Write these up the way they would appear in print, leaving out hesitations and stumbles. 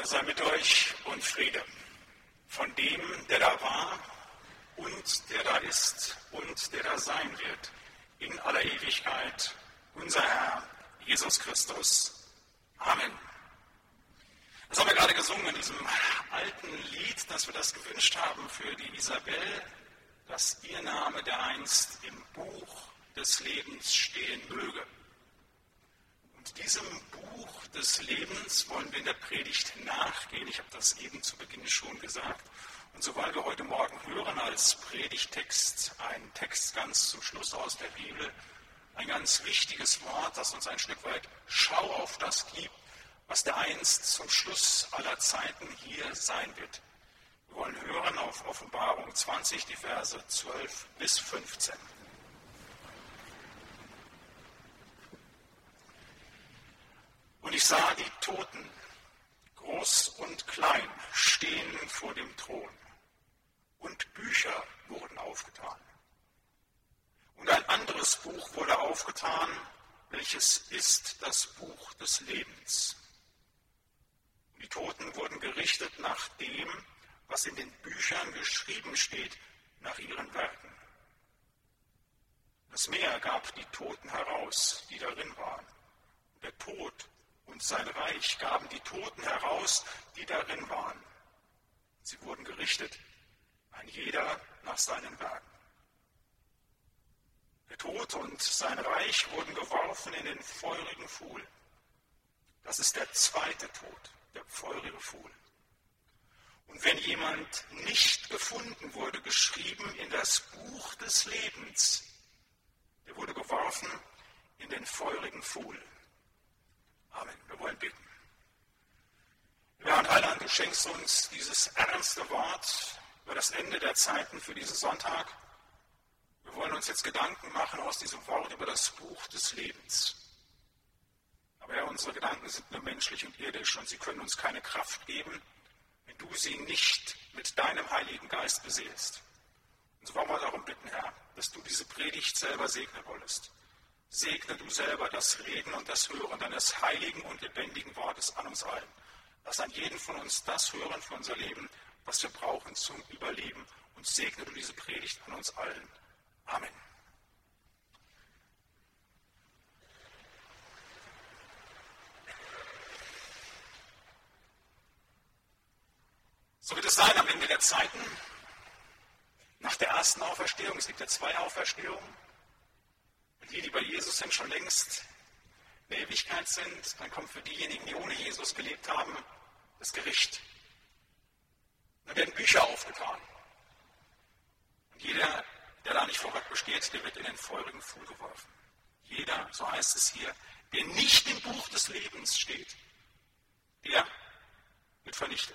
sei mit euch und Friede von dem, der da war und der da ist und der da sein wird, in aller Ewigkeit, unser Herr Jesus Christus. Amen. Das haben wir gerade gesungen in diesem alten Lied, dass wir das gewünscht haben für die Isabel, dass ihr Name dereinst im Buch des Lebens stehen möge. Und diesem Buch des Lebens wollen wir in der Predigt nachgehen. Ich habe das eben zu Beginn schon gesagt. Und so wollen wir heute Morgen hören als Predigttext einen Text ganz zum Schluss aus der Bibel. Ein ganz wichtiges Wort, das uns ein Stück weit Schau auf das gibt, was dereinst zum Schluss aller Zeiten hier sein wird. Wir wollen hören auf Offenbarung 20, die Verse 12 bis 15. Und ich sah die Toten, groß und klein, stehen vor dem Thron. Und Bücher wurden aufgetan. Und ein anderes Buch wurde aufgetan, welches ist das Buch des Lebens. Die Toten wurden gerichtet nach dem, was in den Büchern geschrieben steht, nach ihren Werken. Das Meer gab die Toten heraus, die darin waren. Der Tod und sein Reich gaben die Toten heraus, die darin waren. Sie wurden gerichtet, ein jeder nach seinen Werken. Der Tod und sein Reich wurden geworfen in den feurigen Pfuhl. Das ist der zweite Tod, der feurige Pfuhl. Und wenn jemand nicht gefunden wurde, geschrieben in das Buch des Lebens, der wurde geworfen in den feurigen Pfuhl. Amen. Wir wollen beten. Herr und Heiland, du schenkst uns dieses ernste Wort über das Ende der Zeiten für diesen Sonntag. Wir wollen uns jetzt Gedanken machen aus diesem Wort über das Buch des Lebens. Aber Herr, unsere Gedanken sind nur menschlich und irdisch und sie können uns keine Kraft geben, wenn du sie nicht mit deinem Heiligen Geist beseelst. Und so wollen wir darum bitten, Herr, dass du diese Predigt selber segnen wolltest. Segne du selber das Reden und das Hören deines heiligen und lebendigen Wortes an uns allen. Lass an jeden von uns das hören für unser Leben, was wir brauchen zum Überleben. Und segne du diese Predigt an uns allen. Amen. So wird es sein am Ende der Zeiten, nach der ersten Auferstehung. Es gibt ja 2 Auferstehungen. Und die bei Jesus sind, schon längst in der Ewigkeit sind, dann kommt für diejenigen, die ohne Jesus gelebt haben, das Gericht. Dann werden Bücher aufgetan. Und jeder, der da nicht vor Gott besteht, der wird in den feurigen Pfuhl geworfen. Jeder, so heißt es hier, der nicht im Buch des Lebens steht, der wird vernichtet.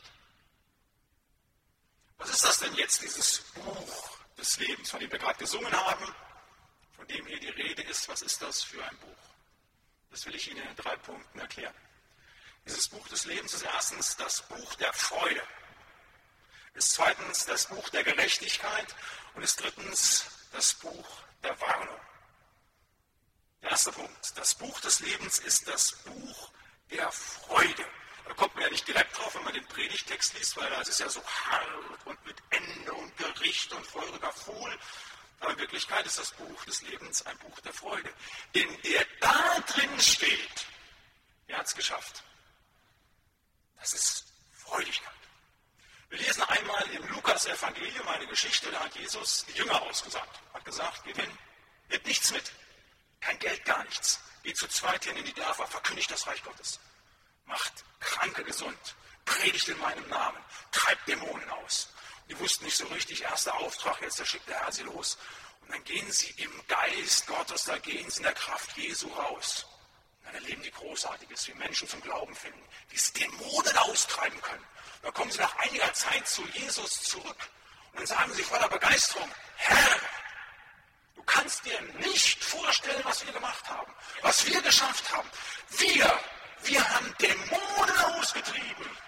Was ist das denn jetzt, dieses Buch des Lebens, von dem wir gerade gesungen haben, von dem hier die Rede ist? Was ist das für ein Buch? Das will ich Ihnen in 3 Punkten erklären. Dieses Buch des Lebens ist erstens das Buch der Freude, ist zweitens das Buch der Gerechtigkeit und ist drittens das Buch der Warnung. Der erste Punkt, das Buch des Lebens ist das Buch der Freude. Da kommt man ja nicht direkt drauf, wenn man den Predigtext liest, weil das ist ja so hart und mit Ende und Gericht und feuriger Pfuhl. Aber in Wirklichkeit ist das Buch des Lebens ein Buch der Freude. Denn der da drin steht, der hat es geschafft. Das ist Freudigkeit. Wir lesen einmal im Lukas-Evangelium eine Geschichte, da hat Jesus die Jünger ausgesandt. Hat gesagt, geht hin, nehmt nichts mit, kein Geld, gar nichts. Geht zu zweit hin in die Dörfer, verkündigt das Reich Gottes. Macht Kranke gesund, predigt in meinem Namen, treibt Dämonen aus. Und die wussten nicht so richtig, erster Auftrag, jetzt da schickt der Herr sie los. Und dann gehen sie im Geist Gottes, da gehen sie in der Kraft Jesu raus. Und dann erleben die Großartiges, wie Menschen zum Glauben finden, wie sie Dämonen austreiben können. Und dann kommen sie nach einiger Zeit zu Jesus zurück. Und dann sagen sie voller Begeisterung, Herr, du kannst dir nicht vorstellen, was wir gemacht haben, was wir geschafft haben. Wir haben Dämonen ausgetrieben.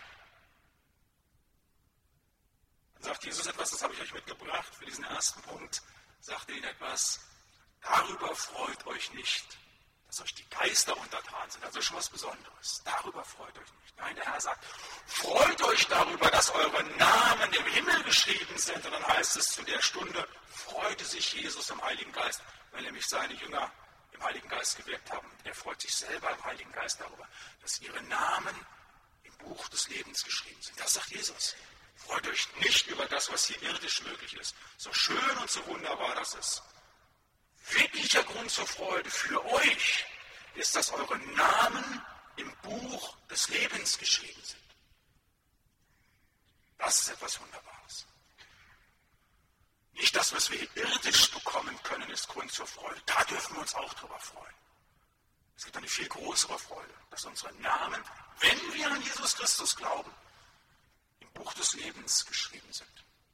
Dann sagt Jesus etwas, das habe ich euch mitgebracht für diesen ersten Punkt. Sagt er ihnen etwas, darüber freut euch nicht, dass euch die Geister untertan sind. Also schon was Besonderes. Darüber freut euch nicht. Nein, der Herr sagt, freut euch darüber, dass eure Namen im Himmel geschrieben sind. Und dann heißt es, zu der Stunde freute sich Jesus im Heiligen Geist, weil nämlich seine Jünger im Heiligen Geist gewirkt haben. Er freut sich selber im Heiligen Geist darüber, dass ihre Namen im Buch des Lebens geschrieben sind. Das sagt Jesus. Freut euch nicht über das, was hier irdisch möglich ist. So schön und so wunderbar das ist. Wirklicher Grund zur Freude für euch ist, dass eure Namen im Buch des Lebens geschrieben sind. Das ist etwas Wunderbares. Nicht das, was wir irdisch bekommen können, ist Grund zur Freude. Da dürfen wir uns auch drüber freuen. Es gibt eine viel größere Freude, dass unsere Namen, wenn wir an Jesus Christus glauben, im Buch des Lebens geschrieben sind.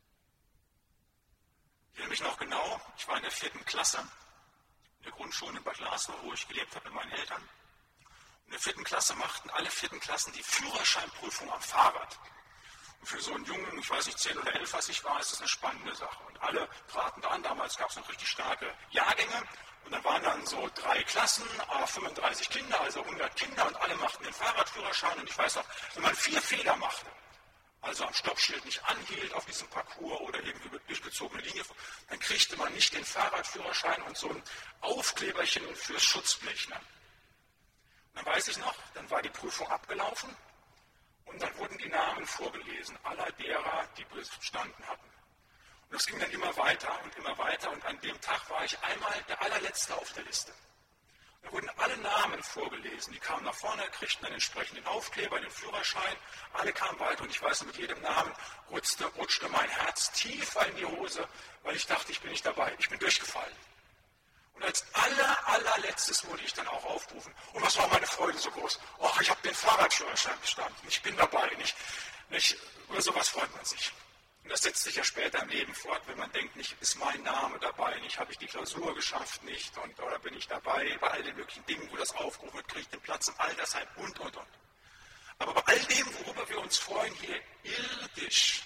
Ich erinnere mich noch genau, ich war in der 4. Klasse, in der Grundschule in Bad Laslo, wo ich gelebt habe mit meinen Eltern. In der 4. Klasse machten alle 4. Klassen die Führerscheinprüfung am Fahrrad. Und für so einen Jungen, ich weiß nicht, 10 oder 11, was ich war, ist das eine spannende Sache. Und alle traten da an, damals gab es noch richtig starke Jahrgänge. Und dann waren dann so 3 Klassen, 35 Kinder, also 100 Kinder und alle machten den Fahrradführerschein. Und ich weiß noch, wenn man 4 Fehler machte, also am Stoppschild nicht anhielt auf diesem Parcours oder irgendwie über durchgezogene Linie, dann kriegte man nicht den Fahrradführerschein und so ein Aufkleberchen fürs Schutzblech. Ne? Und dann weiß ich noch, dann war die Prüfung abgelaufen und dann wurden die Namen vorgelesen, aller derer, die bestanden hatten. Und das ging dann immer weiter und an dem Tag war ich einmal der allerletzte auf der Liste. Da wurden alle Namen vorgelesen, die kamen nach vorne, kriegten einen entsprechenden Aufkleber, den Führerschein, alle kamen weiter und ich weiß, mit jedem Namen rutschte mein Herz tiefer in die Hose, weil ich dachte, ich bin nicht dabei, ich bin durchgefallen. Und als allerletztes wurde ich dann auch aufgerufen. Und was war meine Freude so groß? Och, ich habe den Fahrradführerschein bestanden, ich bin dabei, nicht, über sowas freut man sich. Und das setzt sich ja später im Leben fort, wenn man denkt, nicht ist mein Name dabei, nicht habe ich die Klausur geschafft, nicht oder bin ich dabei bei all den möglichen Dingen, wo das aufgerufen wird, kriege ich den Platz im Altersheim und. Aber bei all dem, worüber wir uns freuen, hier irdisch,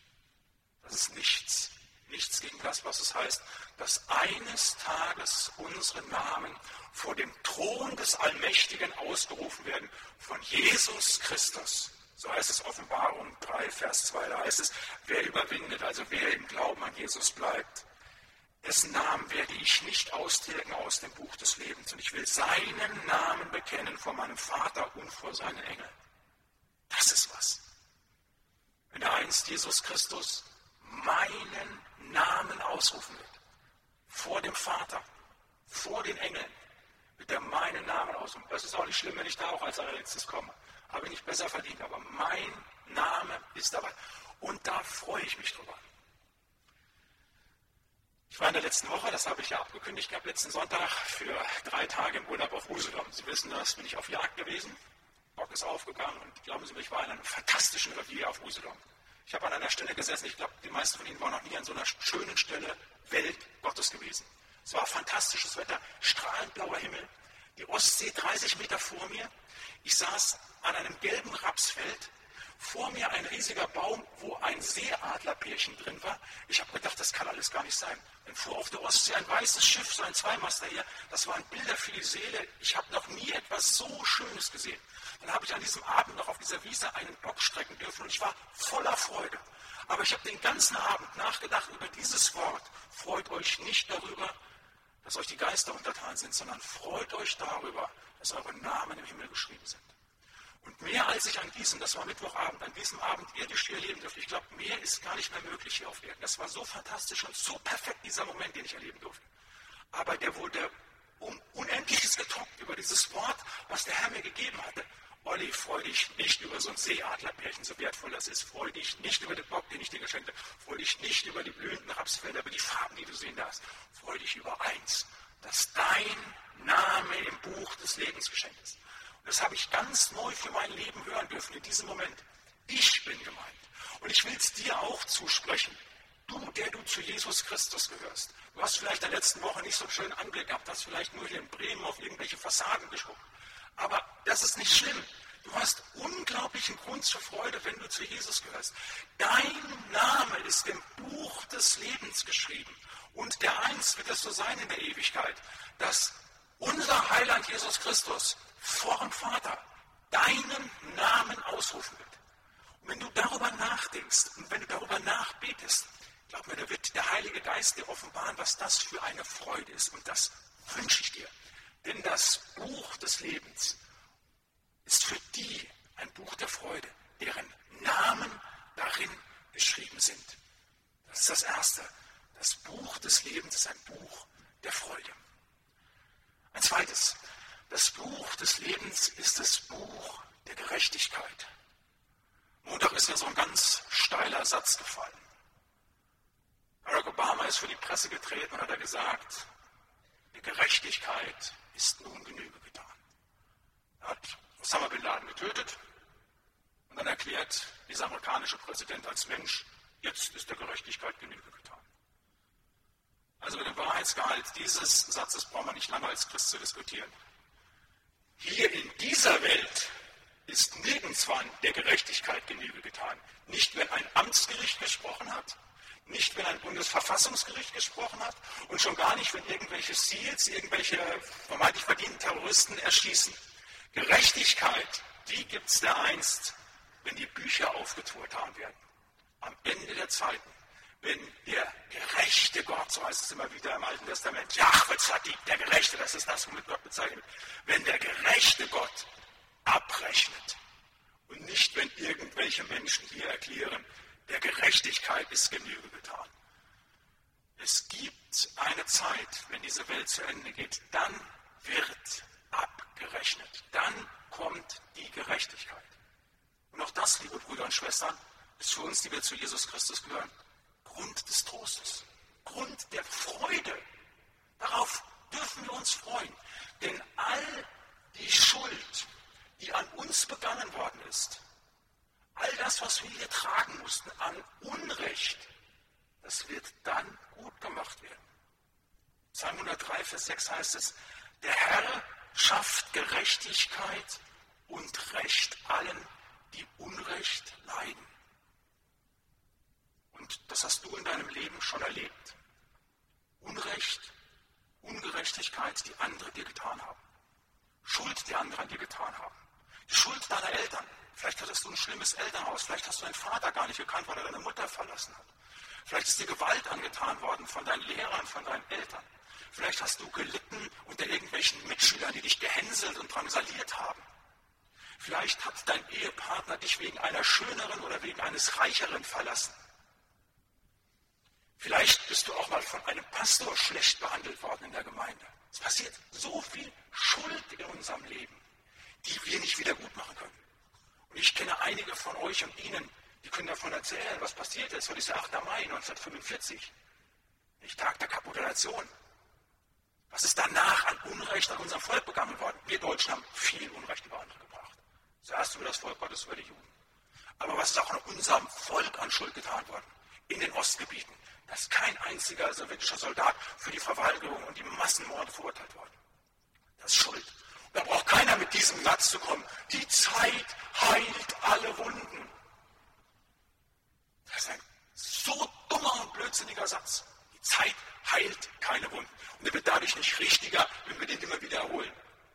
das ist nichts gegen das, was es heißt, dass eines Tages unsere Namen vor dem Thron des Allmächtigen ausgerufen werden, von Jesus Christus. So heißt es Offenbarung 3, Vers 2, da heißt es, wer überwindet, also wer im Glauben an Jesus bleibt, dessen Namen werde ich nicht austilgen aus dem Buch des Lebens. Und ich will seinen Namen bekennen vor meinem Vater und vor seinen Engeln. Das ist was. Wenn einst Jesus Christus meinen Namen ausrufen wird, vor dem Vater, vor den Engeln, wird er meinen Namen ausrufen. Das ist auch nicht schlimm, wenn ich da auch als allerletztes komme. Habe ich nicht besser verdient, aber mein Name ist dabei. Und da freue ich mich drüber. Ich war in der letzten Woche, das habe ich ja abgekündigt gehabt, letzten Sonntag für 3 Tage im Urlaub auf Usedom. Sie wissen das, bin ich auf Jagd gewesen. Bock ist aufgegangen und glauben Sie mir, ich war in einem fantastischen Revier auf Usedom. Ich habe an einer Stelle gesessen, ich glaube, die meisten von Ihnen waren noch nie an so einer schönen Stelle Welt Gottes gewesen. Es war fantastisches Wetter, strahlend blauer Himmel, die Ostsee 30 Meter vor mir. Ich saß an einem gelben Rapsfeld, vor mir ein riesiger Baum, wo ein Seeadlerpärchen drin war. Ich habe gedacht, das kann alles gar nicht sein. Dann fuhr auf der Ostsee ein weißes Schiff, so ein Zweimaster hier. Das waren Bilder für die Seele. Ich habe noch nie etwas so Schönes gesehen. Dann habe ich an diesem Abend noch auf dieser Wiese einen Bock strecken dürfen und ich war voller Freude. Aber ich habe den ganzen Abend nachgedacht über dieses Wort. Freut euch nicht darüber, dass euch die Geister untertan sind, sondern freut euch darüber, dass eure Namen im Himmel geschrieben sind. Und mehr als ich an diesem, das war Mittwochabend, an diesem Abend irdisch hier erleben durfte, ich glaube, mehr ist gar nicht mehr möglich hier auf Erden. Das war so fantastisch und so perfekt, dieser Moment, den ich erleben durfte. Aber der wurde um Unendliches getoppt über dieses Wort, was der Herr mir gegeben hatte. Olli, freu dich nicht über so ein Seeadlerpärchen, so wertvoll das ist. Freu dich nicht über den Bock, den ich dir geschenkt habe. Freu dich nicht über die blühenden Rapsfelder, über die Farben, die du sehen darfst. Freu dich über eins, dass dein Name im Buch des Lebens geschenkt ist. Und das habe ich ganz neu für mein Leben hören dürfen in diesem Moment. Ich bin gemeint. Und ich will es dir auch zusprechen. Du, der du zu Jesus Christus gehörst. Du hast vielleicht in der letzten Woche nicht so einen schönen Anblick gehabt, hast vielleicht nur hier in Bremen auf irgendwelche Fassaden geschaut. Aber das ist nicht schlimm. Du hast unglaublichen Grund zur Freude, wenn du zu Jesus gehörst. Dein Name ist im Buch des Lebens geschrieben. Und der einst wird es so sein in der Ewigkeit, dass unser Heiland Jesus Christus vor dem Vater deinen Namen ausrufen wird. Und wenn du darüber nachdenkst und wenn du darüber nachbetest, glaub mir, da wird der Heilige Geist dir offenbaren, was das für eine Freude ist. Und das wünsche ich dir. Denn das Buch des Lebens ist für die ein Buch der Freude, deren Namen darin geschrieben sind. Das ist das Erste. Das Buch des Lebens ist ein Buch der Freude. Ein zweites. Das Buch des Lebens ist das Buch der Gerechtigkeit. Montag ist ja so ein ganz steiler Satz gefallen. Barack Obama ist für die Presse getreten und hat gesagt, die Gerechtigkeit ist nun Genüge getan. Er hat Osama Bin Laden getötet und dann erklärt dieser amerikanische Präsident als Mensch, jetzt ist der Gerechtigkeit Genüge getan. Also mit dem Wahrheitsgehalt dieses Satzes braucht man nicht lange als Christ zu diskutieren. Hier in dieser Welt ist nirgendswann der Gerechtigkeit Genüge getan. Nicht, wenn ein Amtsgericht gesprochen hat, nicht, wenn ein Bundesverfassungsgericht gesprochen hat und schon gar nicht, wenn irgendwelche SEALs, irgendwelche vermeintlich verdienten Terroristen erschießen. Gerechtigkeit, die gibt es dereinst, wenn die Bücher aufgetan werden. Am Ende der Zeiten, wenn der gerechte Gott, so heißt es immer wieder im Alten Testament, Jahwe Tzadik, der Gerechte, das ist das, womit Gott bezeichnet wird, wenn der gerechte Gott abrechnet und nicht, wenn irgendwelche Menschen hier erklären, der Gerechtigkeit ist Genüge getan. Es gibt eine Zeit, wenn diese Welt zu Ende geht, dann wird abgerechnet. Dann kommt die Gerechtigkeit. Und auch das, liebe Brüder und Schwestern, ist für uns, die wir zu Jesus Christus gehören, Grund des Trostes, Grund der Freude. Darauf dürfen wir uns freuen. Denn all die Schuld, die an uns begangen worden ist, all das, was wir hier tragen mussten, an Unrecht, das wird dann gut gemacht werden. Psalm 103, Vers 6 heißt es, der Herr schafft Gerechtigkeit und Recht allen, die Unrecht leiden. Und das hast du in deinem Leben schon erlebt. Unrecht, Ungerechtigkeit, die andere dir getan haben. Schuld, die andere an dir getan haben. Die Schuld deiner Eltern. Vielleicht hattest du ein schlimmes Elternhaus. Vielleicht hast du deinen Vater gar nicht gekannt, weil er deine Mutter verlassen hat. Vielleicht ist dir Gewalt angetan worden von deinen Lehrern, von deinen Eltern. Vielleicht hast du gelitten unter irgendwelchen Mitschülern, die dich gehänselt und drangsaliert haben. Vielleicht hat dein Ehepartner dich wegen einer schöneren oder wegen eines reicheren verlassen. Vielleicht bist du auch mal von einem Pastor schlecht behandelt worden in der Gemeinde. Es passiert so viel Schuld in unserem Leben, die wir nicht wieder gut machen können. Und ich kenne einige von euch und Ihnen, die können davon erzählen, was passiert ist. Heute ist der 8. Mai 1945, der Tag der Kapitulation. Was ist danach an Unrecht an unserem Volk begangen worden? Wir Deutschen haben viel Unrecht über andere gebracht. Zuerst über das Volk Gottes, über die Juden. Aber was ist auch an unserem Volk an Schuld getan worden? In den Ostgebieten. Da ist kein einziger sowjetischer Soldat für die Verweigerung und die Massenmorde verurteilt worden. Das ist Schuld. Und da braucht keiner mit diesem Satz zu kommen. Die Zeit heilt alle Wunden. Das ist ein so dummer und blödsinniger Satz. Die Zeit heilt keine Wunden. Und er wird dadurch nicht richtiger, wenn wir den immer wiederholen.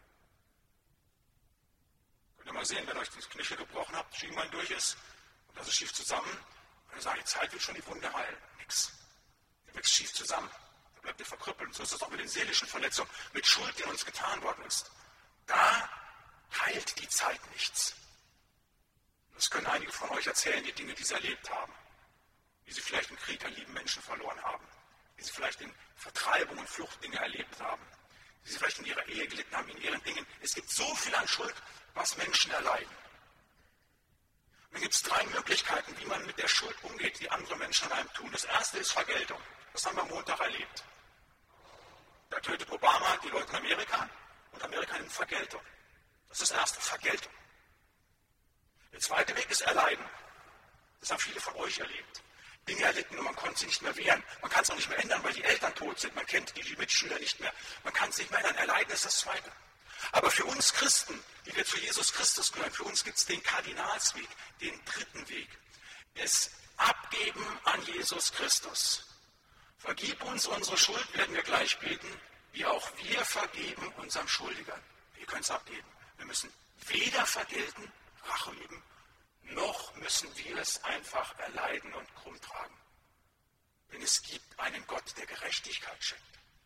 Könnt ihr mal sehen, wenn euch das Knöchel gebrochen habt, Schienbein durch ist und das ist schief zusammen, und ihr sagt, die Zeit wird schon die Wunde heilen. Nix. Ihr wächst schief zusammen. Da bleibt ihr verkrüppelt. Und so ist es auch mit den seelischen Verletzungen, mit Schuld, die uns getan worden ist. Da heilt die Zeit nichts. Das können einige von euch erzählen, die Dinge, die sie erlebt haben. Wie sie vielleicht im Krieg an lieben Menschen verloren haben. Wie sie vielleicht in Vertreibung und Flucht Dinge erlebt haben. Wie sie vielleicht in ihrer Ehe gelitten haben, in ihren Dingen. Es gibt so viel an Schuld, was Menschen erleiden. Und dann gibt es 3 Möglichkeiten, wie man mit der Schuld umgeht, die andere Menschen an einem tun. Das erste ist Vergeltung. Das haben wir am Montag erlebt. Da tötet Obama die Leute in Amerika und Amerika nimmt Vergeltung. Das ist das erste, Vergeltung. Der zweite Weg ist Erleiden. Das haben viele von euch erlebt. Dinge erlitten und man konnte sie nicht mehr wehren. Man kann es auch nicht mehr ändern, weil die Eltern tot sind. Man kennt die Mitschüler nicht mehr. Man kann es nicht mehr ändern. Erleiden ist das zweite. Aber für uns Christen, die wir zu Jesus Christus gehören, für uns gibt es den Kardinalsweg, den dritten Weg. Es abgeben an Jesus Christus. Vergib uns unsere Schuld, werden wir gleich beten, wie auch wir vergeben unseren Schuldigern. Wir können es abgeben. Wir müssen weder vergelten, Rache üben, noch müssen wir es einfach erleiden und krumm tragen. Denn es gibt einen Gott, der Gerechtigkeit schenkt.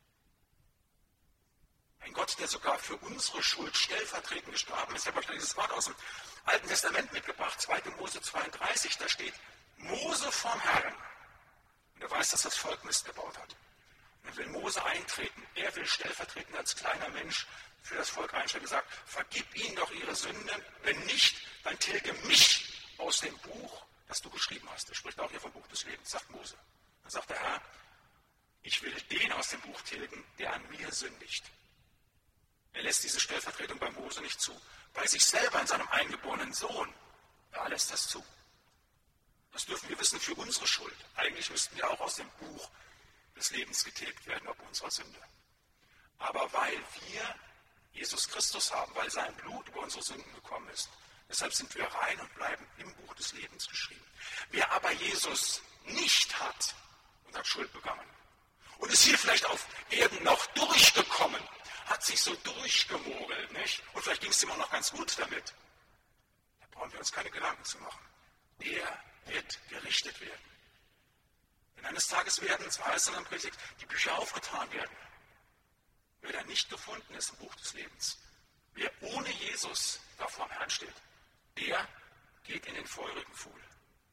Ein Gott, der sogar für unsere Schuld stellvertretend gestorben ist. Ich habe euch dieses Wort aus dem Alten Testament mitgebracht, 2. Mose 32, da steht, Mose vorm Herrn. Und er weiß, dass das Volk Mist gebaut hat. Und dann will Mose eintreten. Er will stellvertretend als kleiner Mensch für das Volk einstellen. Er sagt, vergib ihnen doch ihre Sünden. Wenn nicht, dann tilge mich aus dem Buch, das du geschrieben hast. Er spricht auch hier vom Buch des Lebens, sagt Mose. Dann sagt der Herr, ich will den aus dem Buch tilgen, der an mir sündigt. Er lässt diese Stellvertretung bei Mose nicht zu. Bei sich selber in seinem eingeborenen Sohn, da lässt das zu. Das dürfen wir wissen für unsere Schuld. Eigentlich müssten wir auch aus dem Buch des Lebens getilgt werden, ob unserer Sünde. Aber weil wir Jesus Christus haben, weil sein Blut über unsere Sünden gekommen ist, deshalb sind wir rein und bleiben im Buch des Lebens geschrieben. Wer aber Jesus nicht hat und hat Schuld begangen und ist hier vielleicht auf Erden noch durchgekommen, hat sich so durchgemogelt, nicht? Und vielleicht ging es ihm auch noch ganz gut damit. Da brauchen wir uns keine Gedanken zu machen. Der wird gerichtet werden. Denn eines Tages werden, so heißt es in der Predigt, die Bücher aufgetan werden. Wer da nicht gefunden ist im Buch des Lebens, wer ohne Jesus da vor dem Herrn steht, der geht in den feurigen Pfuhl.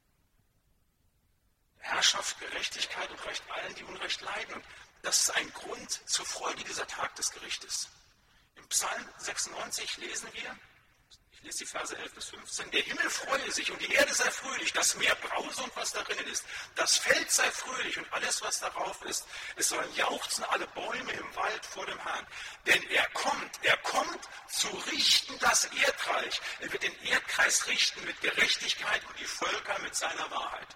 Herrschaft, Gerechtigkeit und Recht allen, die Unrecht leiden. Und das ist ein Grund zur Freude dieser Tag des Gerichtes. Im Psalm 96 lesen wir, ich lese die Verse 11 bis 15, der Himmel freue sich und die Erde sei fröhlich, das Meer brause und was darin ist, das Feld sei fröhlich und alles, was darauf ist. Es sollen jauchzen alle Bäume im Wald vor dem Herrn. Denn er kommt zu richten das Erdreich. Er wird den Erdkreis richten mit Gerechtigkeit und die Völker mit seiner Wahrheit.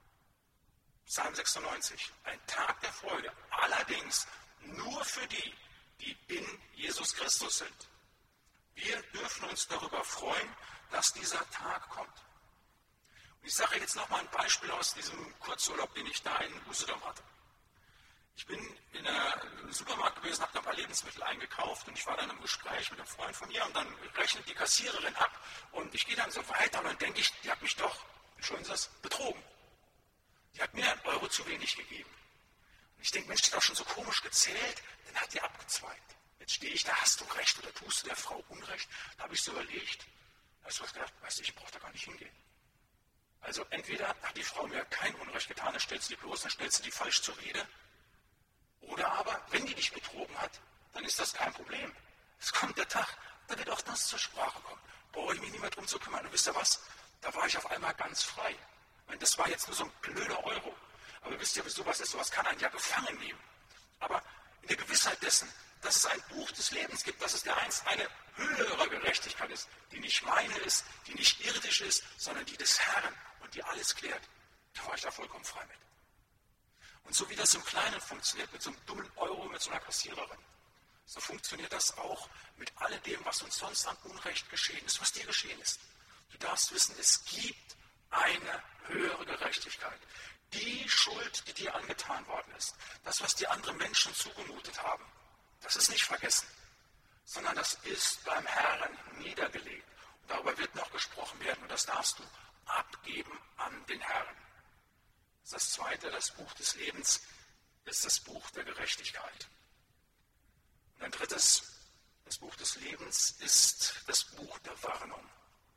Psalm 96, ein Tag der Freude, allerdings nur für die, die in Jesus Christus sind. Wir dürfen uns darüber freuen, dass dieser Tag kommt. Und ich sage jetzt nochmal ein Beispiel aus diesem Kurzurlaub, den ich da in Usedom hatte. Ich bin in einem Supermarkt gewesen, habe da ein paar Lebensmittel eingekauft und ich war dann im Gespräch mit einem Freund von mir und dann rechnet die Kassiererin ab und ich gehe dann so weiter und dann denke ich, die hat mich doch, entschuldigen Sie das, betrogen. Die hat mir 1 Euro zu wenig gegeben. Und ich denke, Mensch, die hat auch schon so komisch gezählt, dann hat die abgezweigt. Jetzt stehe ich da, hast du recht oder tust du der Frau Unrecht? Da habe ich so überlegt. Da hast du gedacht, weißt du, ich brauche da gar nicht hingehen. Also entweder hat die Frau mir kein Unrecht getan, dann stellst du die bloß, dann stellst du die falsch zur Rede. Oder aber, wenn die dich betrogen hat, dann ist das kein Problem. Es kommt der Tag, da wird auch das zur Sprache kommen. Brauche ich mich nicht mehr drum zu kümmern. Und wisst ihr was? Da war ich auf einmal ganz frei. Und das war jetzt nur so ein blöder Euro. Aber wisst ihr, wie sowas ist? Sowas kann einen ja gefangen nehmen. Aber in der Gewissheit dessen, dass es ein Buch des Lebens gibt, dass es eine höhere Gerechtigkeit ist, die nicht meine ist, die nicht irdisch ist, sondern die des Herrn und die alles klärt, da war ich da vollkommen frei mit. Und so wie das im Kleinen funktioniert, mit so einem dummen Euro, mit so einer Kassiererin, so funktioniert das auch mit alledem, was uns sonst an Unrecht geschehen ist, was dir geschehen ist. Du darfst wissen, es gibt eine höhere Gerechtigkeit. Die Schuld, die dir angetan worden ist, das, was dir andere Menschen zugemutet haben, das ist nicht vergessen, sondern das ist beim Herrn niedergelegt. Und darüber wird noch gesprochen werden und das darfst du abgeben an den Herrn. Das Zweite, das Buch des Lebens, ist das Buch der Gerechtigkeit. Und ein drittes, das Buch des Lebens, ist das Buch der Warnung.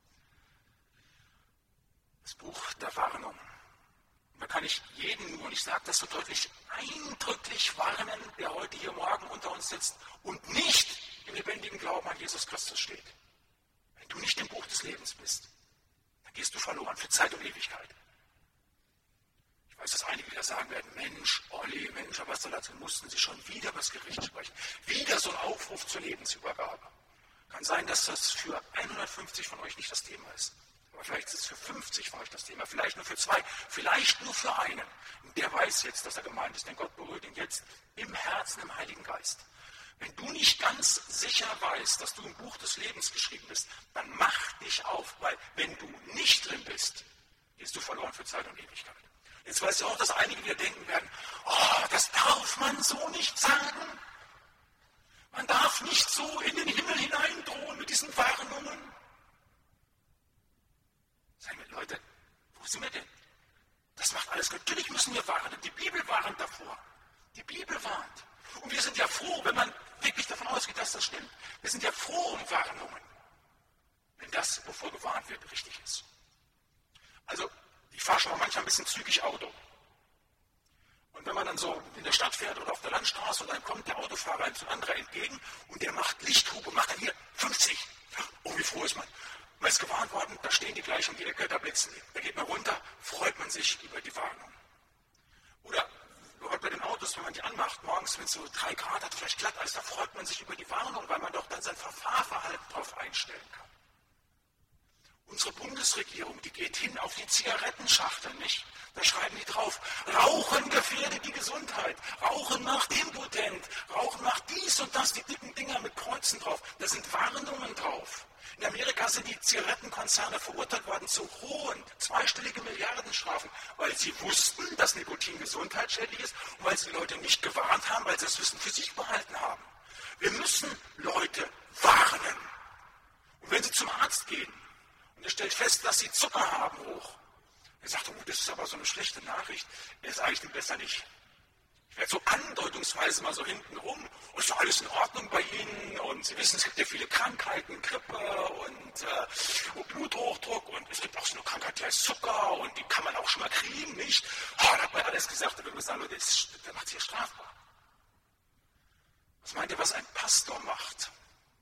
Das Buch der Warnung. Da kann ich jeden nur, und ich sage das so deutlich, eindrücklich warnen, der heute hier morgen unter uns sitzt und nicht im lebendigen Glauben an Jesus Christus steht. Wenn du nicht im Buch des Lebens bist, dann gehst du verloren für Zeit und Ewigkeit. Ich weiß, dass einige wieder sagen werden, Mensch, Olli, Mensch, aber was soll dazu, mussten sie schon wieder über das Gericht sprechen. Wieder so ein Aufruf zur Lebensübergabe. Kann sein, dass das für 150 von euch nicht das Thema ist. Aber vielleicht ist es für 50 von euch das Thema, vielleicht nur für 2, vielleicht nur für einen. Und der weiß jetzt, dass er gemeint ist, denn Gott berührt ihn jetzt im Herzen, im Heiligen Geist. Wenn du nicht ganz sicher weißt, dass du im Buch des Lebens geschrieben bist, dann mach dich auf, weil wenn du nicht drin bist, gehst du verloren für Zeit und Ewigkeit. Jetzt weißt du auch, dass einige wieder denken werden, oh, das darf man so nicht sagen. Man darf nicht so in den Himmel hineindrohen mit diesen Warnungen. Sagen wir, Leute, wo sind wir denn? Das macht alles. Natürlich müssen wir warnen. Die Bibel warnt davor. Die Bibel warnt. Und wir sind ja froh, wenn man wirklich davon ausgeht, dass das stimmt. Wir sind ja froh um Warnungen, wenn das, wovor gewarnt wird, richtig ist. Also, ich fahre schon mal manchmal ein bisschen zügig Auto. Und wenn man dann so in der Stadt fährt oder auf der Landstraße und dann kommt der Autofahrer einem anderer entgegen und der macht Lichthupe, macht dann hier 50. Oh, wie froh ist man. Man ist gewarnt worden, da stehen die gleich um die Ecke, da blitzen die. Da geht man runter, freut man sich über die Warnung. Oder bei den Autos, wenn man die anmacht, morgens, wenn es so 3 Grad hat, vielleicht glatt alles, da freut man sich über die Warnung, weil man doch dann sein Fahrverhalten darauf einstellen kann. Unsere Bundesregierung, die geht hin auf die Zigarettenschachteln, nicht? Da schreiben die drauf, Rauchen gefährdet die Gesundheit, Rauchen macht impotent, Rauchen macht dies und das, die dicken Dinger mit Kreuzen drauf. Da sind Warnungen drauf. In Amerika sind die Zigarettenkonzerne verurteilt worden zu hohen, zweistelligen Milliardenstrafen, weil sie wussten, dass Nikotin gesundheitsschädlich ist und weil sie die Leute nicht gewarnt haben, weil sie das Wissen für sich behalten haben. Wir müssen Leute warnen. Und wenn sie zum Arzt gehen und er stellt fest, dass sie Zucker haben hoch, er sagt, oh, das ist aber so eine schlechte Nachricht, er ist eigentlich besser nicht. Ich werde so andeutungsweise mal so hinten rum und ist doch alles in Ordnung bei Ihnen und Sie wissen, es gibt ja viele Krankheiten, Grippe und Bluthochdruck und es gibt auch so eine Krankheit, die heißt Zucker und die kann man auch schon mal kriegen, nicht? Oh, da hat man alles gesagt, da würde man sagen, Leute, der macht sich strafbar. Was meint ihr, was ein Pastor macht?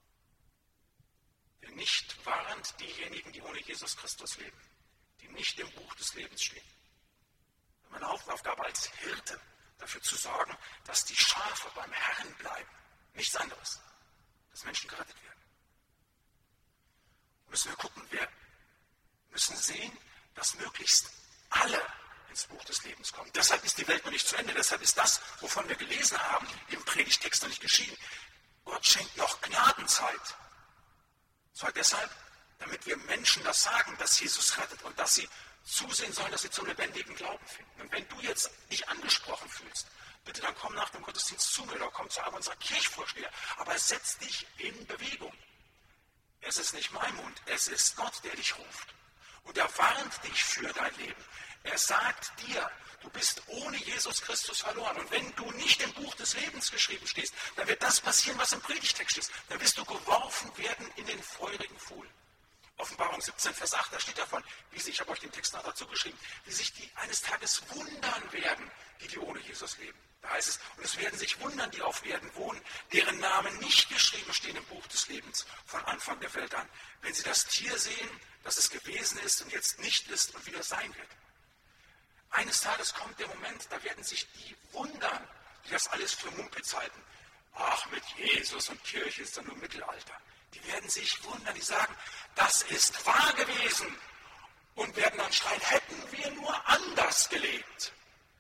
Der nicht warnt diejenigen, die ohne Jesus Christus leben, die nicht im Buch des Lebens stehen. Wir haben eine Hauptaufgabe als Hirte, dafür zu sorgen, dass die Schafe beim Herrn bleiben. Nichts anderes. Dass Menschen gerettet werden. Müssen wir gucken, wir müssen sehen, dass möglichst alle ins Buch des Lebens kommen. Deshalb ist die Welt noch nicht zu Ende. Deshalb ist das, wovon wir gelesen haben, im Predigtext noch nicht geschehen. Gott schenkt noch Gnadenzeit. Zwar deshalb, damit wir Menschen das sagen, dass Jesus rettet und dass sie zusehen sollen, dass sie zum lebendigen Glauben finden. Und wenn du jetzt dich angesprochen fühlst, bitte dann komm nach dem Gottesdienst zu mir oder komm zu einem unserer Kirchvorsteher. Aber setz dich in Bewegung. Es ist nicht mein Mund, es ist Gott, der dich ruft. Und er warnt dich für dein Leben. Er sagt dir, du bist ohne Jesus Christus verloren. Und wenn du nicht im Buch des Lebens geschrieben stehst, dann wird das passieren, was im Predigtext ist. Dann wirst du geworfen werden in den feurigen Pfuhl. Offenbarung 17, Vers 8, da steht davon, ich habe euch den Text noch dazu geschrieben, wie sich die eines Tages wundern werden, die ohne Jesus leben. Da heißt es, und es werden sich wundern, die auf Erden wohnen, deren Namen nicht geschrieben stehen im Buch des Lebens von Anfang der Welt an. Wenn sie das Tier sehen, das es gewesen ist und jetzt nicht ist und wieder sein wird. Eines Tages kommt der Moment, da werden sich die wundern, die das alles für Mumpitz halten. Ach, mit Jesus und Kirche ist dann nur Mittelalter. Die werden sich wundern, die sagen, das ist wahr gewesen und werden dann schreien, hätten wir nur anders gelebt.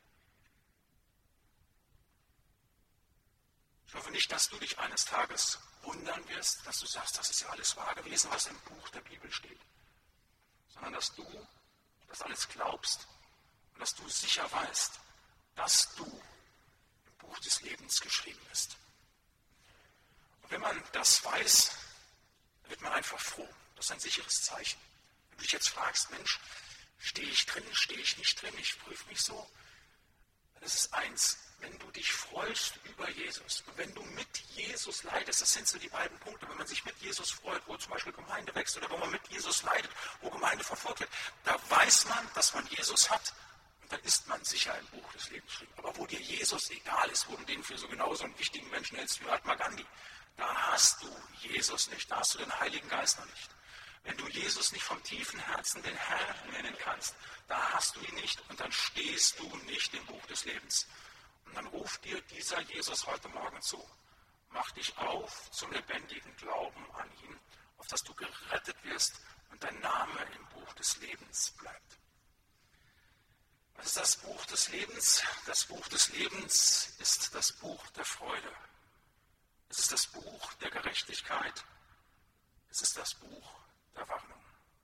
Ich hoffe nicht, dass du dich eines Tages wundern wirst, dass du sagst, das ist ja alles wahr gewesen, was im Buch der Bibel steht, sondern dass du das alles glaubst und dass du sicher weißt, dass du im Buch des Lebens geschrieben bist. Und wenn man das weiß, wird man einfach froh. Das ist ein sicheres Zeichen. Wenn du dich jetzt fragst, Mensch, stehe ich drin, stehe ich nicht drin, ich prüfe mich so, dann ist es eins, wenn du dich freust über Jesus und wenn du mit Jesus leidest, das sind so die beiden Punkte, wenn man sich mit Jesus freut, wo zum Beispiel Gemeinde wächst oder wo man mit Jesus leidet, wo Gemeinde verfolgt wird, da weiß man, dass man Jesus hat und dann ist man sicher im Buch des Lebens geschrieben. Aber wo dir Jesus egal ist, wo du den für so genauso einen wichtigen Menschen hältst wie Mahatma Gandhi, da hast du Jesus nicht, da hast du den Heiligen Geist noch nicht. Wenn du Jesus nicht vom tiefen Herzen den Herrn nennen kannst, da hast du ihn nicht und dann stehst du nicht im Buch des Lebens. Und dann ruft dir dieser Jesus heute Morgen zu. Mach dich auf zum lebendigen Glauben an ihn, auf dass du gerettet wirst und dein Name im Buch des Lebens bleibt. Was ist das Buch des Lebens? Das Buch des Lebens ist das Buch der Freude. Es ist das Buch der Gerechtigkeit. Es ist das Buch der Warnung.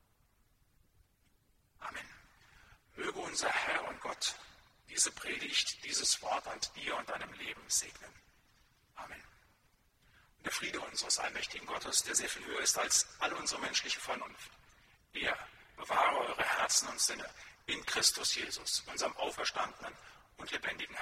Amen. Möge unser Herr und Gott diese Predigt, dieses Wort an dir und deinem Leben segnen. Amen. Der Friede unseres allmächtigen Gottes, der sehr viel höher ist als alle unsere menschliche Vernunft. Er bewahre eure Herzen und Sinne in Christus Jesus, unserem auferstandenen und lebendigen